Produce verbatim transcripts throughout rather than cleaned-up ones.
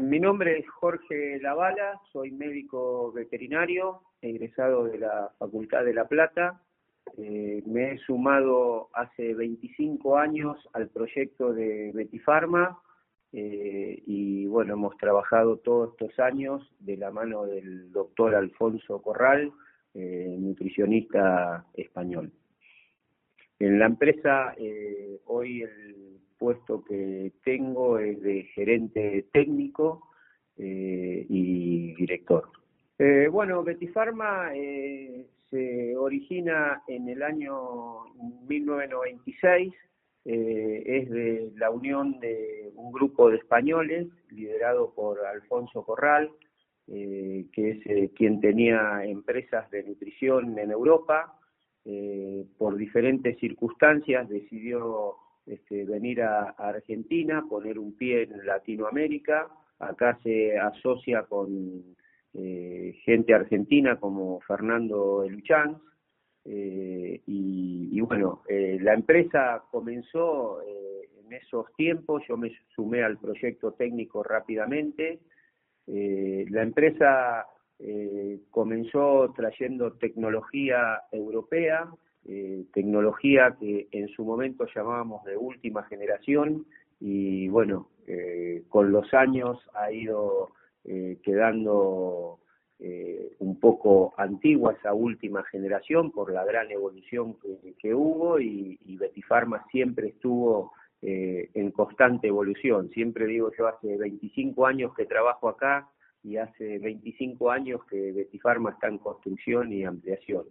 mi nombre es Jorge Lavala, soy médico veterinario, egresado de la Facultad de La Plata. Eh, me he sumado hace veinticinco años al proyecto de Betifarma eh, y bueno, hemos trabajado todos estos años de la mano del doctor Alfonso Corral, eh, nutricionista español. En la empresa, eh, hoy el puesto que tengo es de gerente técnico eh, y director. Eh, bueno, Betifarma eh, se origina en el año mil novecientos noventa y seis, eh, es de la unión de un grupo de españoles liderado por Alfonso Corral, eh, que es eh, quien tenía empresas de nutrición en Europa. Eh, por diferentes circunstancias decidió este, venir a, a Argentina, poner un pie en Latinoamérica. Acá se asocia con eh, gente argentina como Fernando Eluchans, eh, y, y bueno, eh, la empresa comenzó eh, en esos tiempos. Yo me sumé al proyecto técnico rápidamente. Eh, la empresa Eh, comenzó trayendo tecnología europea, eh, tecnología que en su momento llamábamos de última generación, y bueno, eh, con los años ha ido eh, quedando eh, un poco antigua esa última generación por la gran evolución que, que hubo, y, y Betifarma siempre estuvo eh, en constante evolución. Siempre digo, yo hace veinticinco años que trabajo acá, y hace veinticinco años que Betifarma está en construcción y ampliación.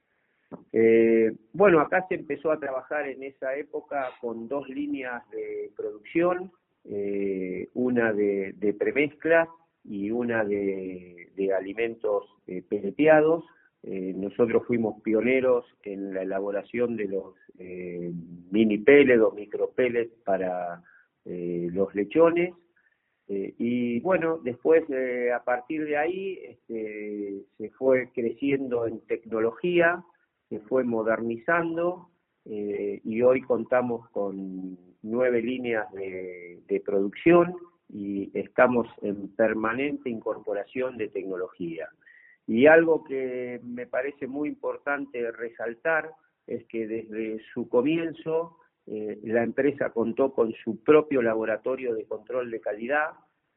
Eh, bueno, acá se empezó a trabajar en esa época con dos líneas de producción, eh, una de, de premezcla y una de, de alimentos eh, peleteados. Eh, nosotros fuimos pioneros en la elaboración de los eh, mini pellets o micro pellets para eh, los lechones. Eh, y bueno, después eh, a partir de ahí este, se fue creciendo en tecnología, se fue modernizando, eh, y hoy contamos con nueve líneas de, de producción y estamos en permanente incorporación de tecnología. Y algo que me parece muy importante resaltar es que desde su comienzo Eh, la empresa contó con su propio laboratorio de control de calidad,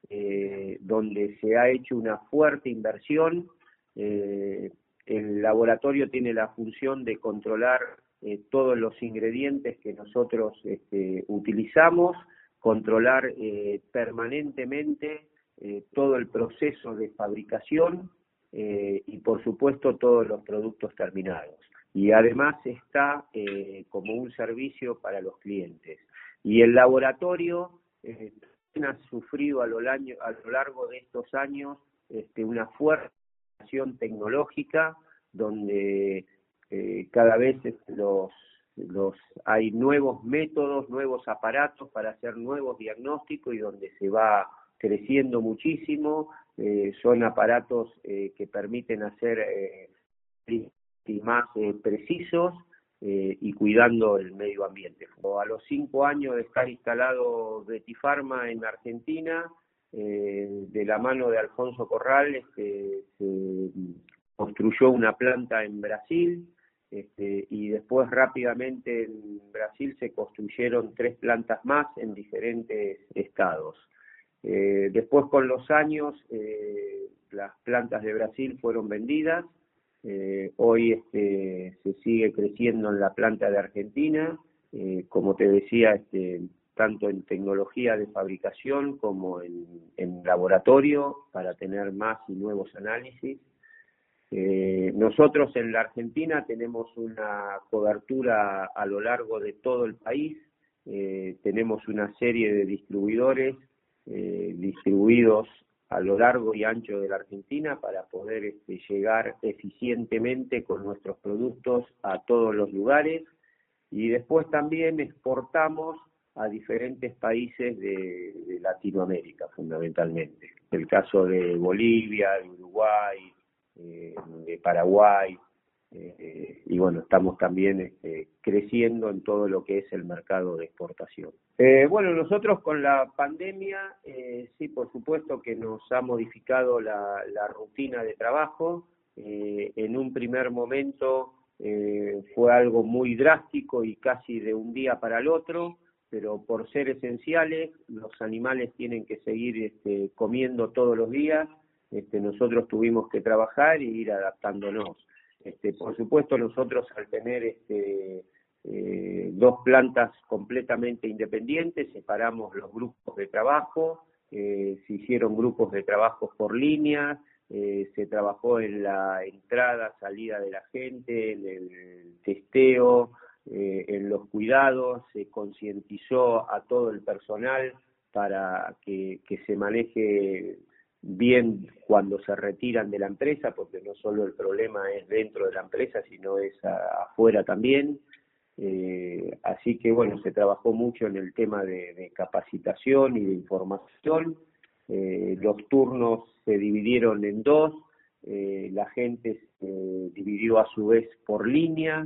eh, donde se ha hecho una fuerte inversión. Eh, el laboratorio tiene la función de controlar eh, todos los ingredientes que nosotros este, utilizamos, controlar eh, permanentemente eh, todo el proceso de fabricación eh, y por supuesto todos los productos terminados. Y además está eh, como un servicio para los clientes. Y el laboratorio eh, ha sufrido a lo, año, a lo largo de estos años este, una fuerte acción tecnológica, donde eh, cada vez los, los hay nuevos métodos, nuevos aparatos para hacer nuevos diagnósticos, y donde se va creciendo muchísimo. Eh, son aparatos eh, que permiten hacer eh, y más eh, precisos eh, y cuidando el medio ambiente. A los cinco años de estar instalado Betifarma en Argentina, eh, de la mano de Alfonso Corral, este, se construyó una planta en Brasil, este, y después rápidamente en Brasil se construyeron tres plantas más en diferentes estados. Eh, después, con los años, eh, las plantas de Brasil fueron vendidas. Eh, hoy este, se sigue creciendo en la planta de Argentina, eh, como te decía, este, tanto en tecnología de fabricación como en, en laboratorio, para tener más y nuevos análisis. Eh, nosotros en la Argentina tenemos una cobertura a lo largo de todo el país. Eh, tenemos una serie de distribuidores eh, distribuidos a lo largo y ancho de la Argentina para poder este, llegar eficientemente con nuestros productos a todos los lugares, y después también exportamos a diferentes países de, de Latinoamérica, fundamentalmente. El caso de Bolivia, de Uruguay, eh, de Paraguay, Eh, y bueno, estamos también este, creciendo en todo lo que es el mercado de exportación. Eh, bueno, nosotros con la pandemia, eh, sí, por supuesto que nos ha modificado la, la rutina de trabajo. Eh, en un primer momento eh, fue algo muy drástico y casi de un día para el otro, pero por ser esenciales, los animales tienen que seguir este, comiendo todos los días. Este, nosotros tuvimos que trabajar y ir adaptándonos. Este, por supuesto, nosotros al tener este, eh, dos plantas completamente independientes, separamos los grupos de trabajo, eh, se hicieron grupos de trabajo por línea, eh, se trabajó en la entrada, salida de la gente, en el testeo, eh, en los cuidados, se concientizó a todo el personal para que, que se maneje bien cuando se retiran de la empresa, porque no solo el problema es dentro de la empresa, sino es a, afuera también. Eh, así que bueno, se trabajó mucho en el tema de, de capacitación y de información. Eh, los turnos se dividieron en dos, eh, la gente se dividió a su vez por línea,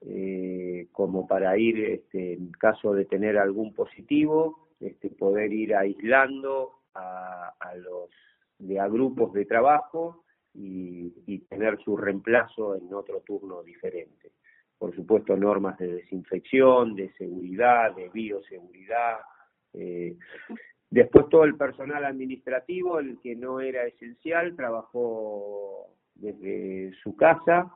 eh, como para ir, este, en caso de tener algún positivo, este, poder ir aislando a, a los de a grupos de trabajo y, y tener su reemplazo en otro turno diferente. Por supuesto, normas de desinfección, de seguridad, de bioseguridad. Eh, después todo el personal administrativo, el que no era esencial, trabajó desde su casa,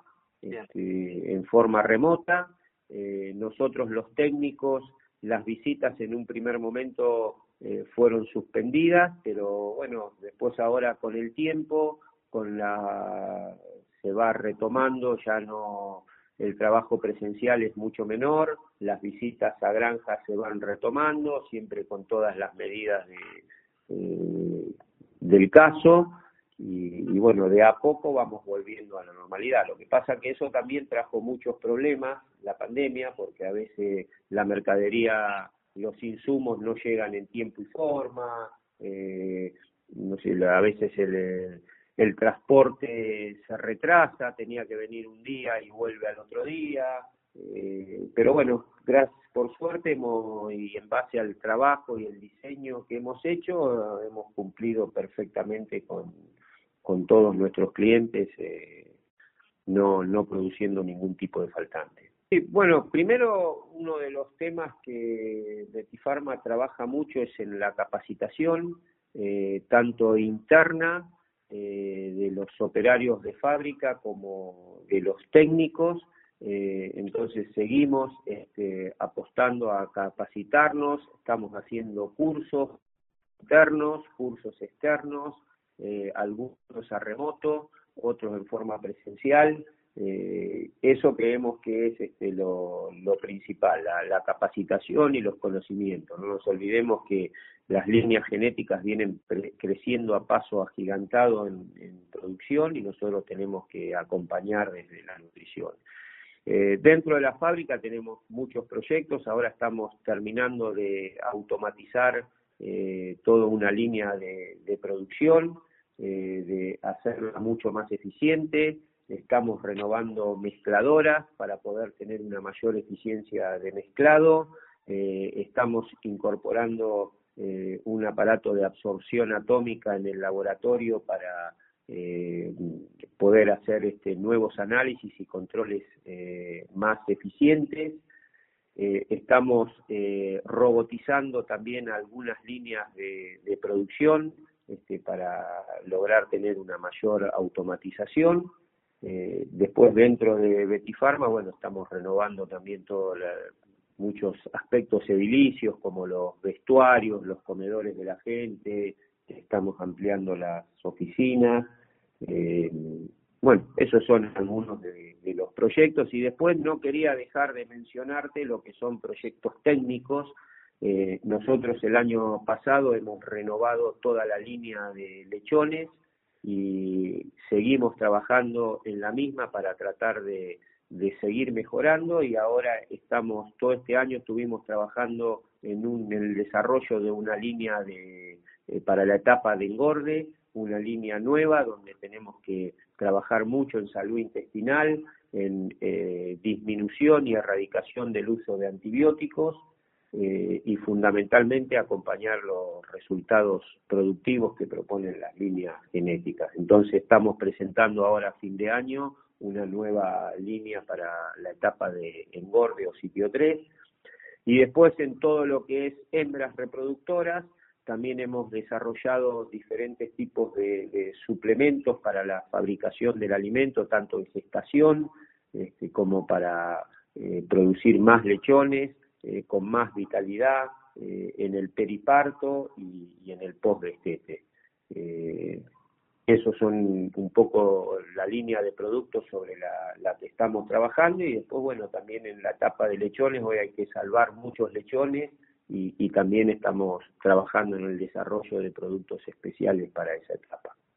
este, en forma remota. Eh, nosotros los técnicos, las visitas en un primer momento eh, fueron suspendidas, pero bueno, después ahora con el tiempo, con la se va retomando, ya no, el trabajo presencial es mucho menor, las visitas a granjas se van retomando, siempre con todas las medidas de, eh, del caso, y, y bueno, de a poco vamos volviendo a la normalidad. Lo que pasa que eso también trajo muchos problemas, la pandemia, porque a veces la mercadería, los insumos no llegan en tiempo y forma, eh, no sé, a veces el, el transporte se retrasa, tenía que venir un día y vuelve al otro día, eh, pero bueno, gracias, por suerte hemos, y en base al trabajo y el diseño que hemos hecho, hemos cumplido perfectamente con, con todos nuestros clientes, eh, no, no produciendo ningún tipo de faltante. Sí, bueno, primero uno de los temas que Betifarma trabaja mucho es en la capacitación, eh, tanto interna eh, de los operarios de fábrica como de los técnicos. Eh, entonces seguimos este, apostando a capacitarnos, estamos haciendo cursos internos, cursos externos, eh, algunos a remoto, otros en forma presencial. Eh, eso creemos que es este, lo, lo principal, la, la capacitación y los conocimientos. No nos olvidemos que las líneas genéticas vienen creciendo a paso agigantado en, en producción y nosotros tenemos que acompañar desde la nutrición. Eh, dentro de la fábrica tenemos muchos proyectos, ahora estamos terminando de automatizar eh, toda una línea de, de producción, eh, de hacerla mucho más eficiente. Estamos renovando mezcladoras para poder tener una mayor eficiencia de mezclado, eh, estamos incorporando eh, un aparato de absorción atómica en el laboratorio para eh, poder hacer este, nuevos análisis y controles eh, más eficientes. Eh, estamos eh, robotizando también algunas líneas de, de producción este, para lograr tener una mayor automatización. Eh, después dentro de Betifarma, bueno, estamos renovando también todos muchos aspectos edilicios como los vestuarios, los comedores de la gente, estamos ampliando las oficinas. Eh, bueno, esos son algunos de, de los proyectos y después no quería dejar de mencionarte lo que son proyectos técnicos. Eh, nosotros el año pasado hemos renovado toda la línea de lechones y seguimos trabajando en la misma para tratar de, de seguir mejorando y ahora estamos, todo este año estuvimos trabajando en, un, en el desarrollo de una línea de, eh, para la etapa de engorde, una línea nueva donde tenemos que trabajar mucho en salud intestinal, en eh, disminución y erradicación del uso de antibióticos eh, y fundamentalmente acompañar los resultados productivos que proponen las líneas genéticas. Entonces estamos presentando ahora a fin de año una nueva línea para la etapa de engorde o sitio tres, y después en todo lo que es hembras reproductoras también hemos desarrollado diferentes tipos de, de suplementos para la fabricación del alimento, tanto en gestación este, como para eh, producir más lechones eh, con más vitalidad eh, en el periparto y, y en el postdestete. Eh, esos son un poco la línea de productos sobre la, la que estamos trabajando, y después, bueno, también en la etapa de lechones hoy hay que salvar muchos lechones y, y también estamos trabajando en el desarrollo de productos especiales para esa etapa.